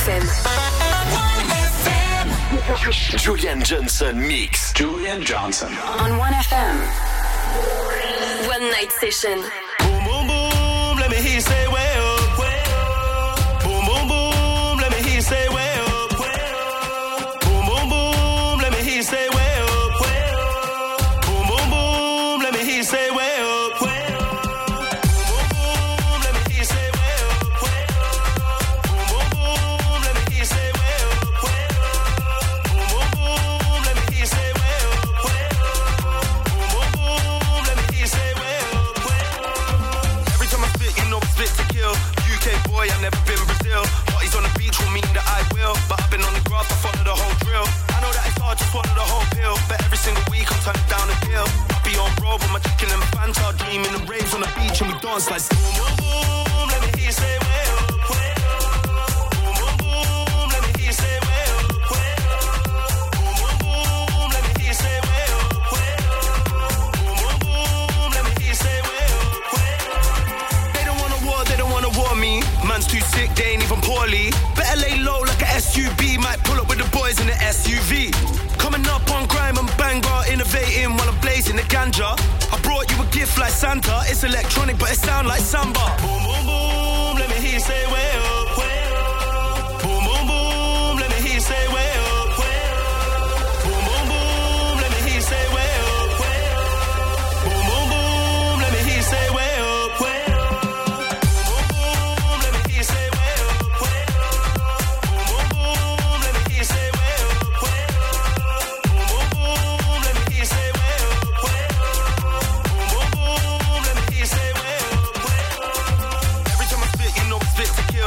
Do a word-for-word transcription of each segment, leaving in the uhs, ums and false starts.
F M. one F M. Julian Johnson mix. Julian Johnson. On one F M. One night session. Boom, boom, boom, let me hear you say way up. Boom, boom, boom, let me hear you say way up. Boom, boom, boom, let me hear you say way up. Boom, boom, boom, let me hear you say way up. Boom, boom, boom, let me hear you say way up. Boom, boom, boom, let me hear you say way up. Boom, boom, boom, let me hear you say way up. Boom, boom, boom, let me hear you say way up. Every time I spit, you know it's fit to kill. U K boy, I've never been Brazil. Parties on the beach will mean that I will. But I've been on the grass, I follow the whole drill. I know that it's hard to follow the whole pill. But every single week I'm turning down a deal. I be on road with my chicken and Fanta, dreaming the raves on the beach and we dance like boom, boom, boom. Let me hear you say way up. Boom, boom, boom. Let me hear you say way up. Boom, boom, boom. Let me hear you say way up. Boom, boom, boom. Let me hear you say way up. They don't want a war, they don't want to war me. Man's too sick, they ain't even poorly. Better lay low like a S U V. Might pull up with the boys in the S U V. Coming up on grime and banger, innovating while I'm blazing the ganja. I brought you a gift like Santa. It's electronic, but it sound like samba. Boom, boom, boom, let me hear you say way up. Boom, boom, boom, let me hear you say way up. Boom, boom, boom, let me hear you say way up. Boom, boom, boom, let me hear you say way up. Boom, boom, boom, let me hear you say way up. Boom, boom, boom, let me hear you say way up. Boom, boom, boom, let me hear you say way up. Boom, boom, boom, let me hear you say way up. Every time I spit, you know it's fit to kill.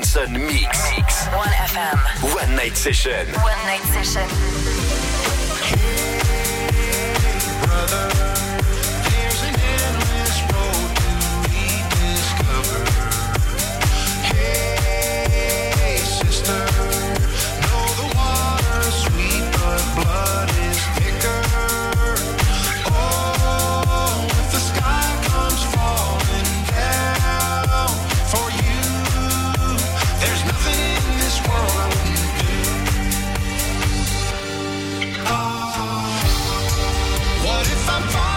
Johnson Mix. One F M. One Night Session. One Night Session. Brother, there's an endless road to rediscover. Hey, sister, know the water's sweet, but blood is thicker. Oh, if the sky comes falling down for you, there's nothing in this world I wouldn't do. Oh, what if I'm falling?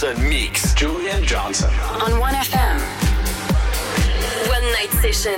Johnson mix. Julian Johnson. On one F M. One Night Session.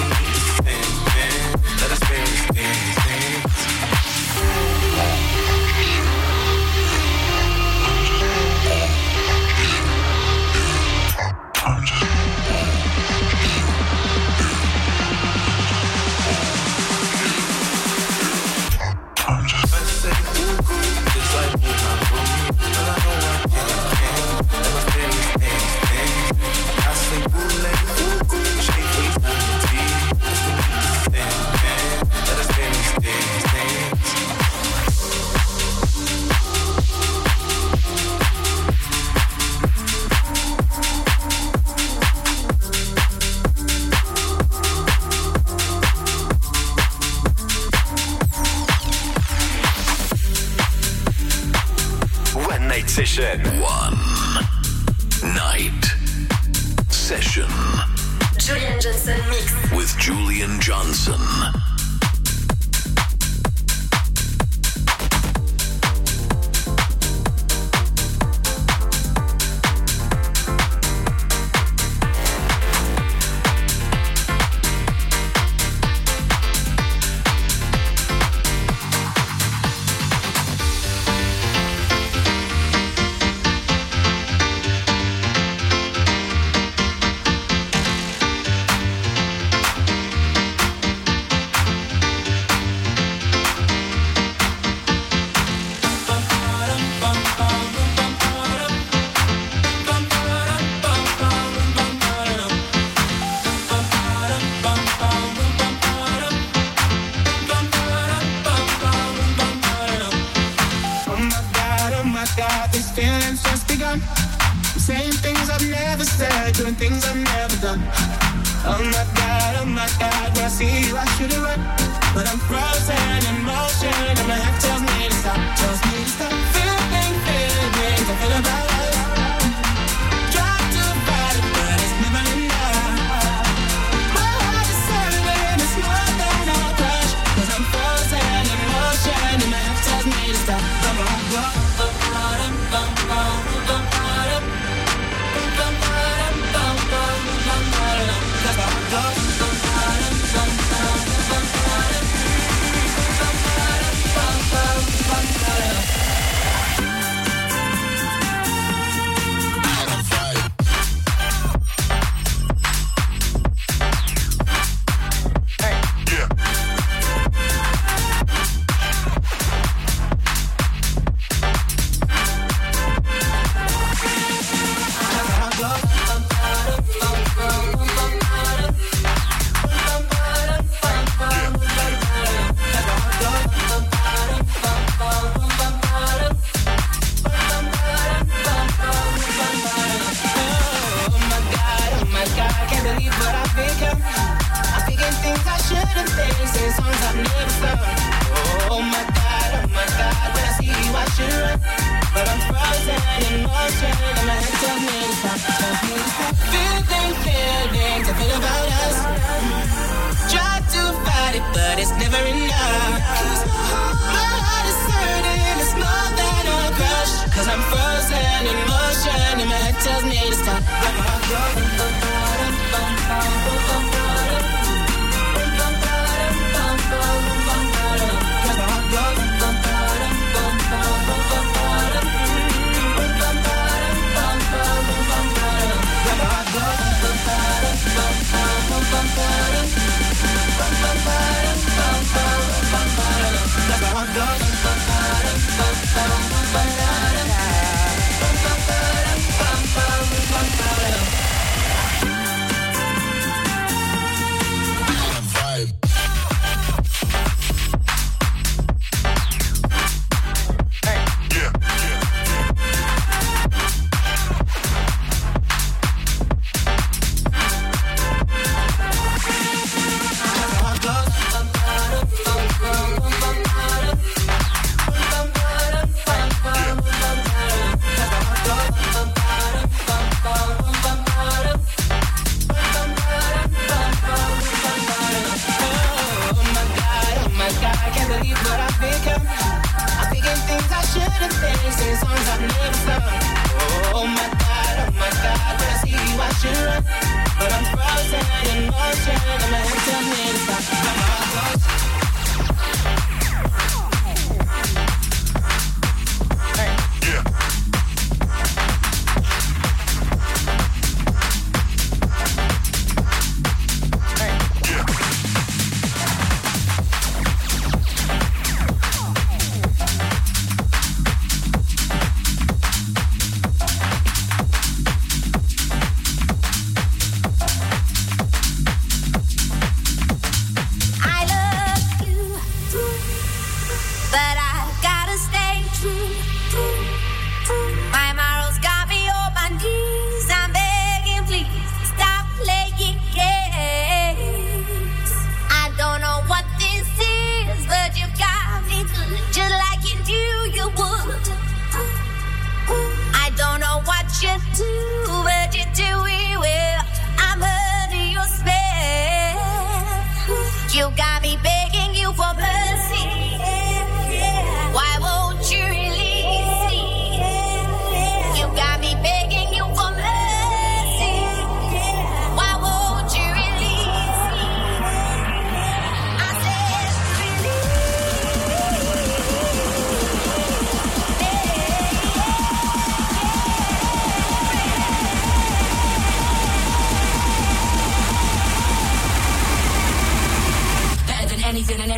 Let us Session. Julian Johnson Mix. With Julian Johnson.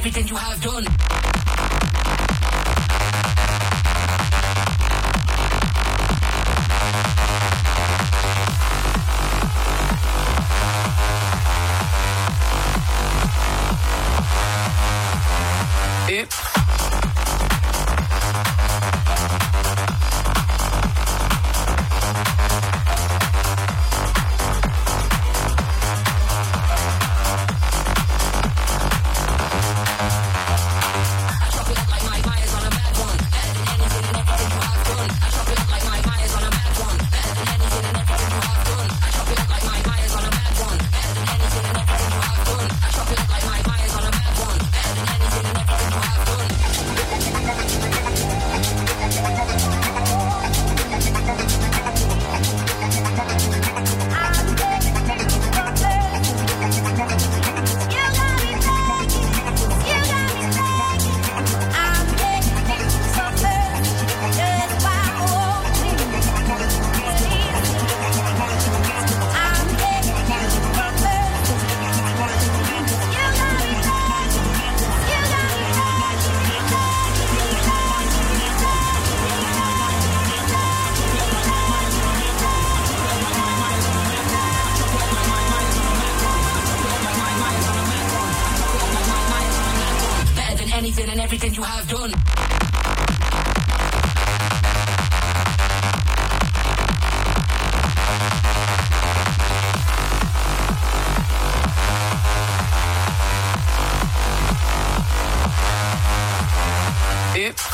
everything you have done. Oops. Anything and everything you have done. Oops.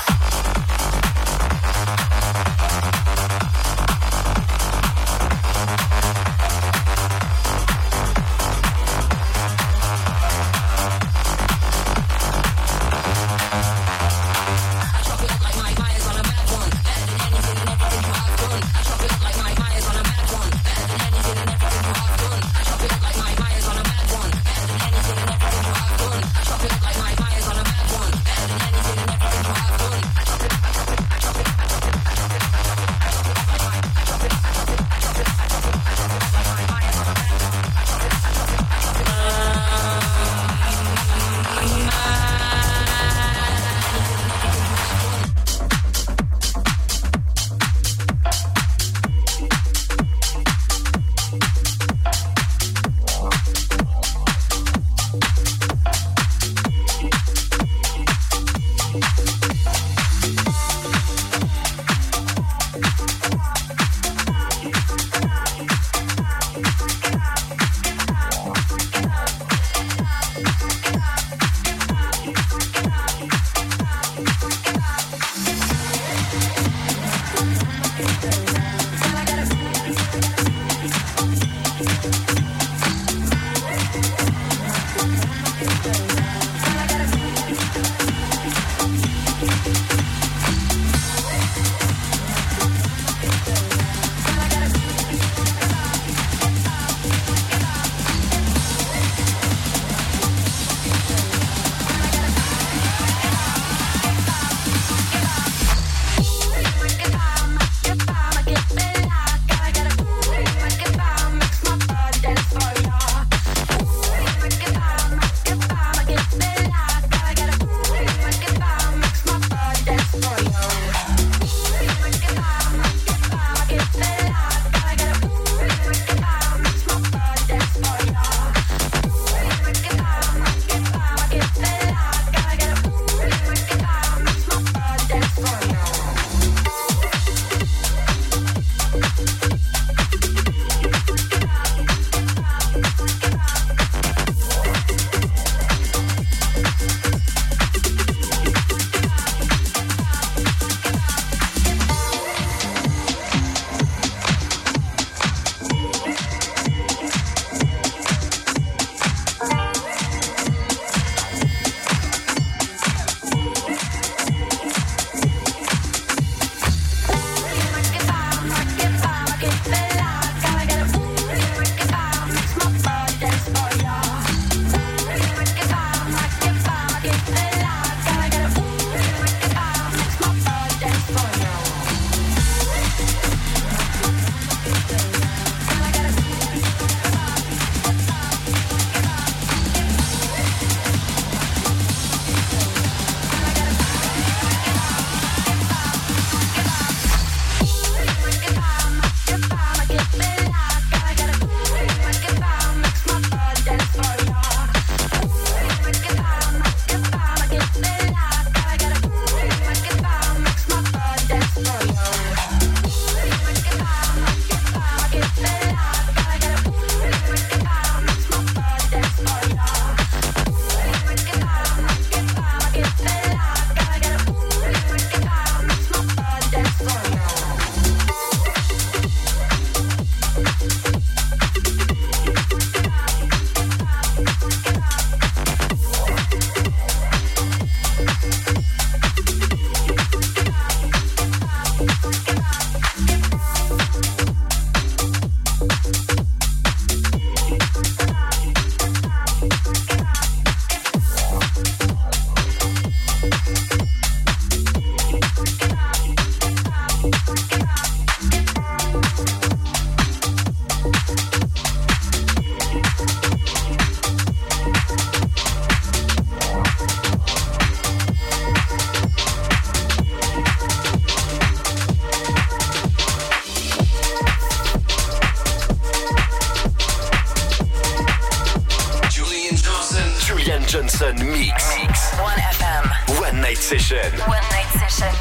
Johnson Mix. Mix. One F M. One Night Session. One Night Session.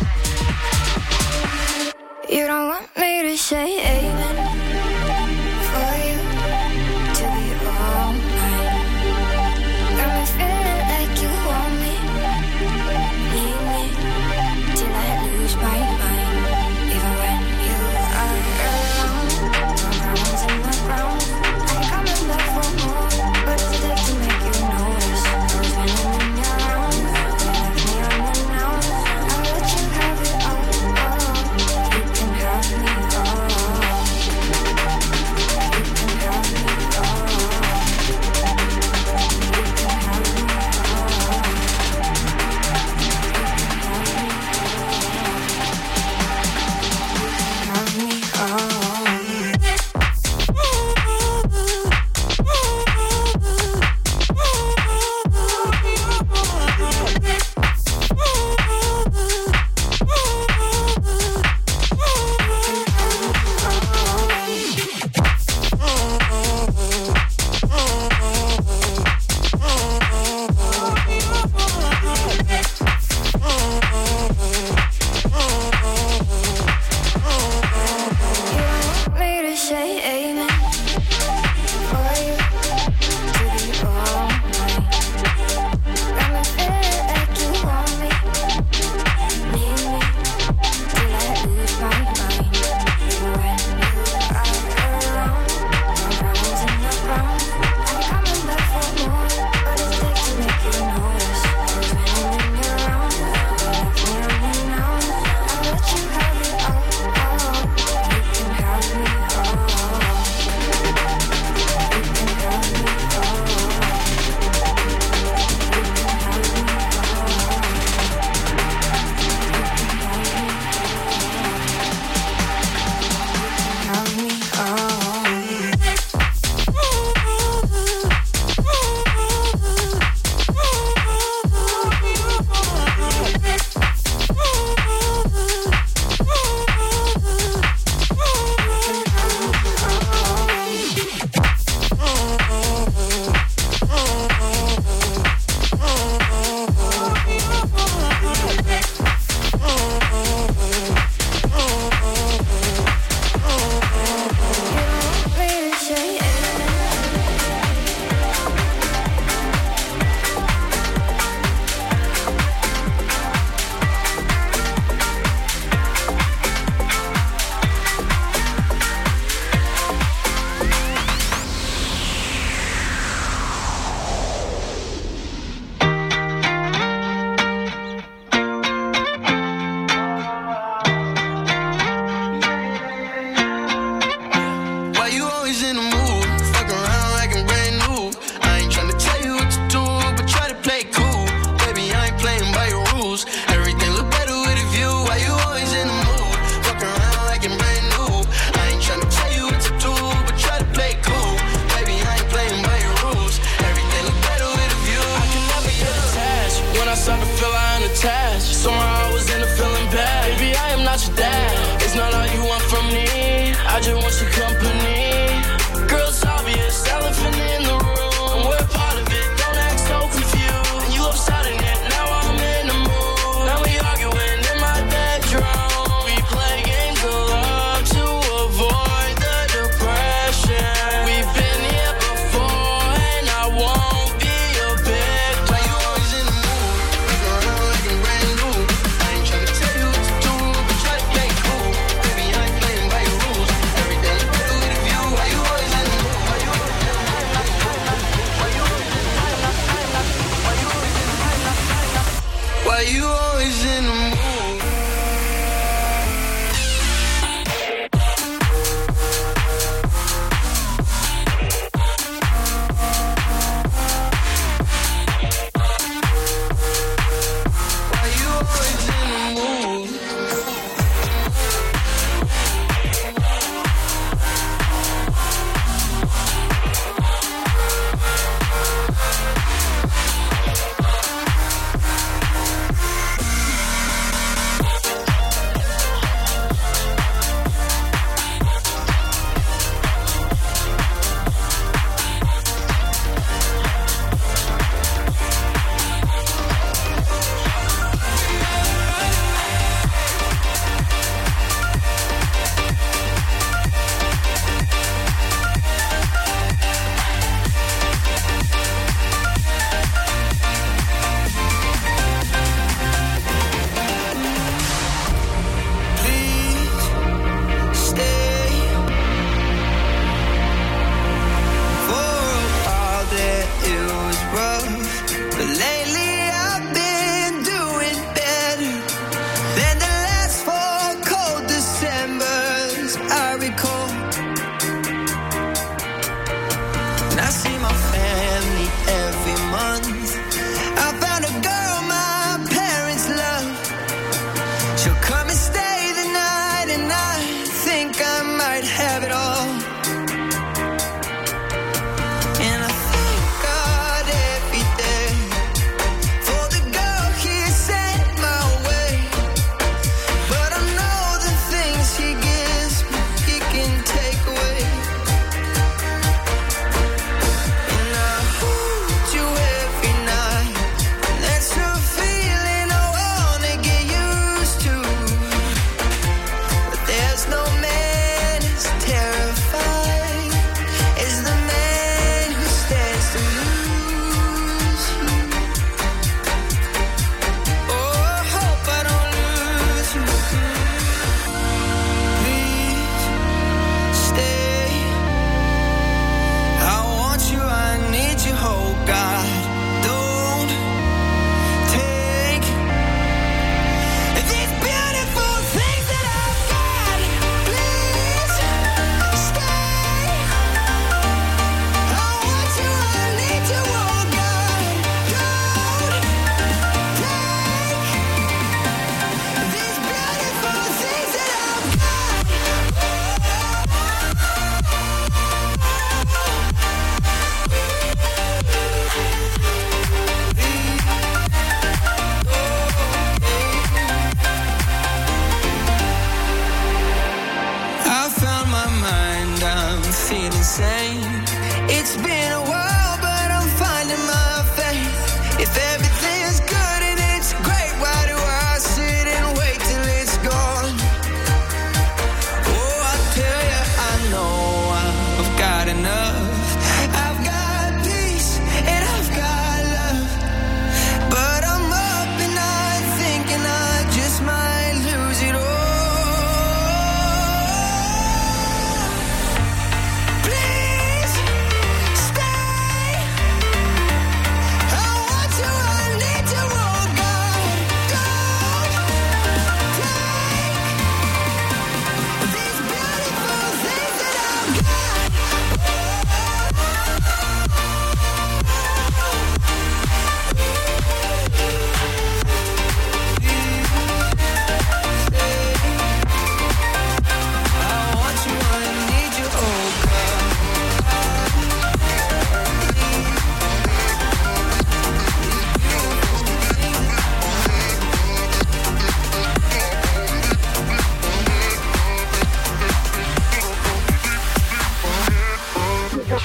You don't want me to say amen for you to be all mine. Got me feeling like you want me, need me till I lose my mind. Even when you are around, my ground's in the ground. I'm coming back for more. What does it take to make you notice? I was running in your arms, you left me on the now. I'll let you have it all, all. You can have me all.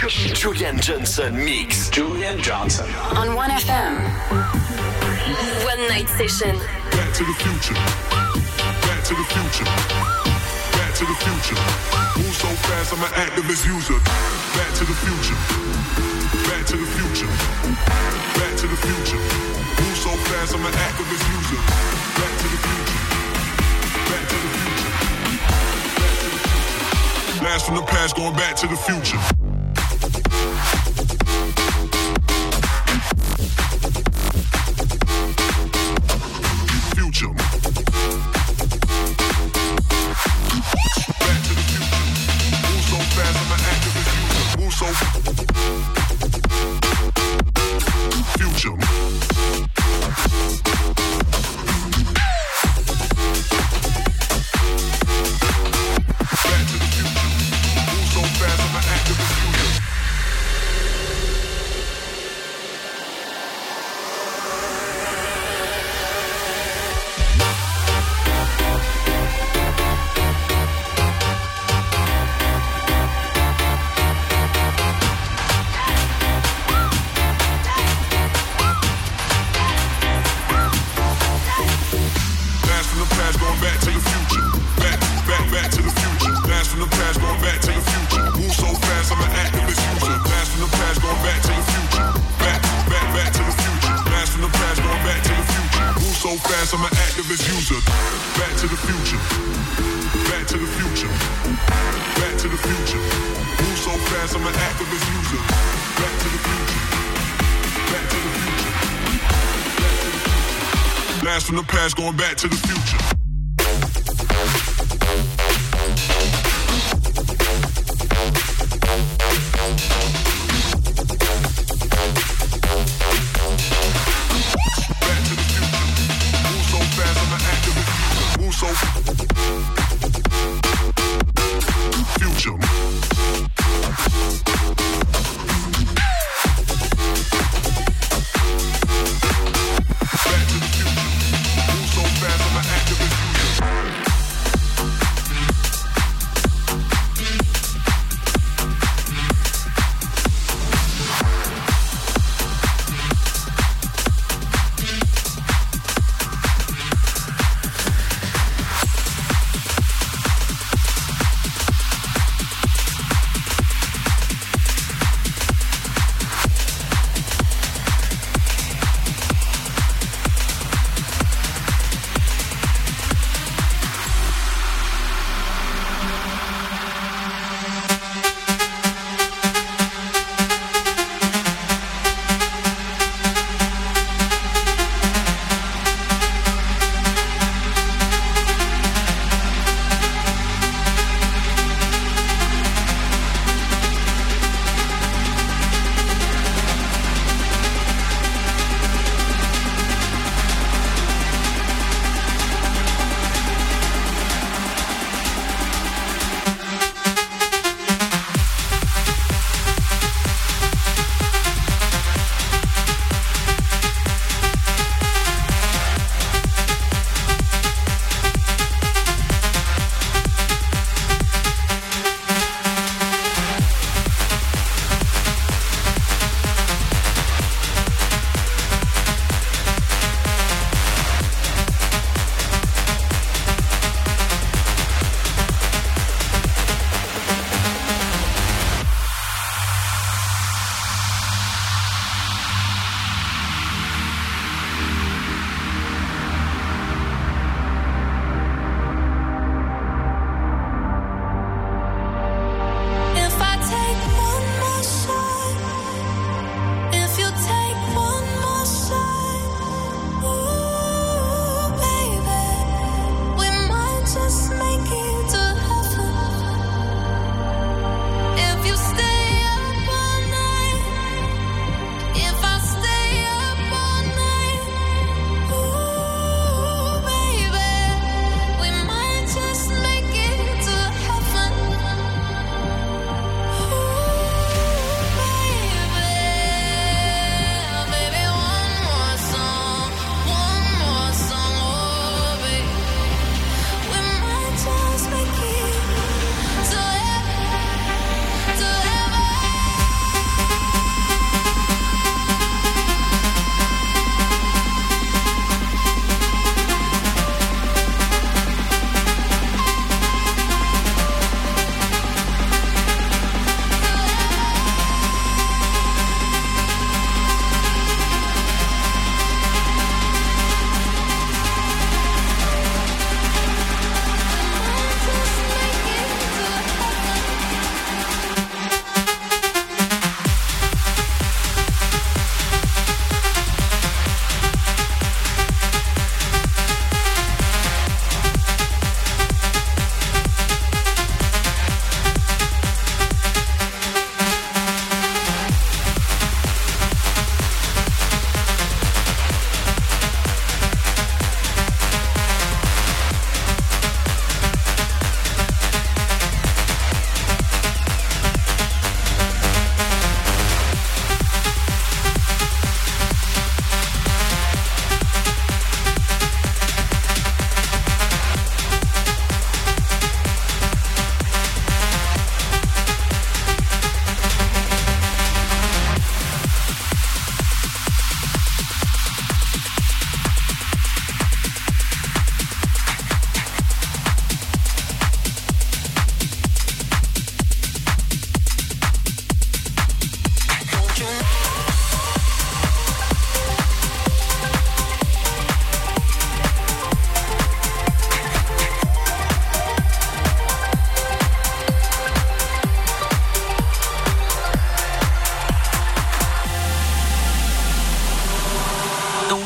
Julian Johnson mix. Julian Johnson. On one F M. One night session. Back to the future. Back to the future. Back to the future. Move so fast, I'm an activist user. Back to the future. Back to the future. Back to the future. Move so fast, I'm an activist user. Back to the future. Back to the future. Back to the future. Blast from the past, going back to the future. Future. Back to the future. Move so fast, I'm an activist user. Move so future. Back to the future. Move so fast, I'm an activist user. Back to the future. Back, back, back to the future. Blast from the past, going back to the future. Move so fast, I'm an activist user. Blast from the past, going back to the future. Back, back, back to the future. Blast from the past, going back to the future. Move so fast, I'm an activist user. Back to the future. Back to the future. Back to the future. Move so fast, I'm an activist user. Back to the future. Back to the future. Back to the future. Blast from the past, going back to the future. Back to the future. Move so fast, I'm an activist.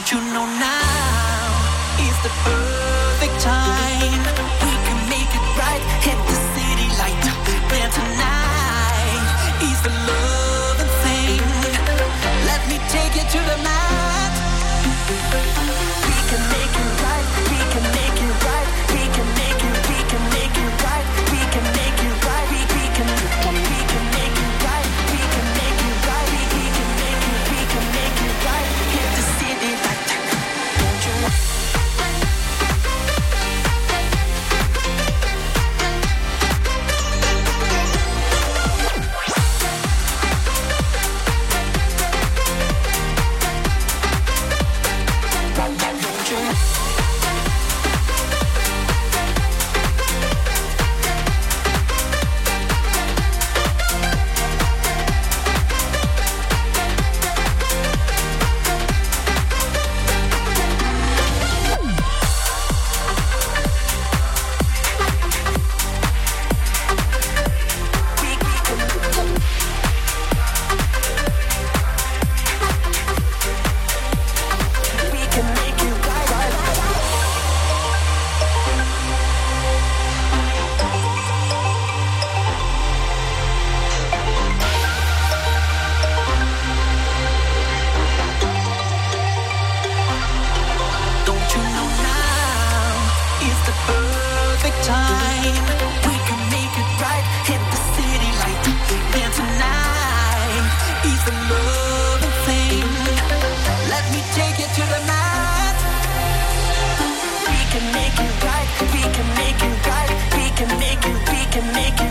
Don't you know now is the perfect time? We can make it right, hit the city light. Then tonight is the loving thing. Let me take you to the mat. We can make it right, we can make it right, we can make it, we can make it right, we can make it right, we, we can, we can make it right, we can make it right, we, we can make it, we can make it right, hit the city light. Don't you know? Make it right, we can make it right, we can make it, we can make it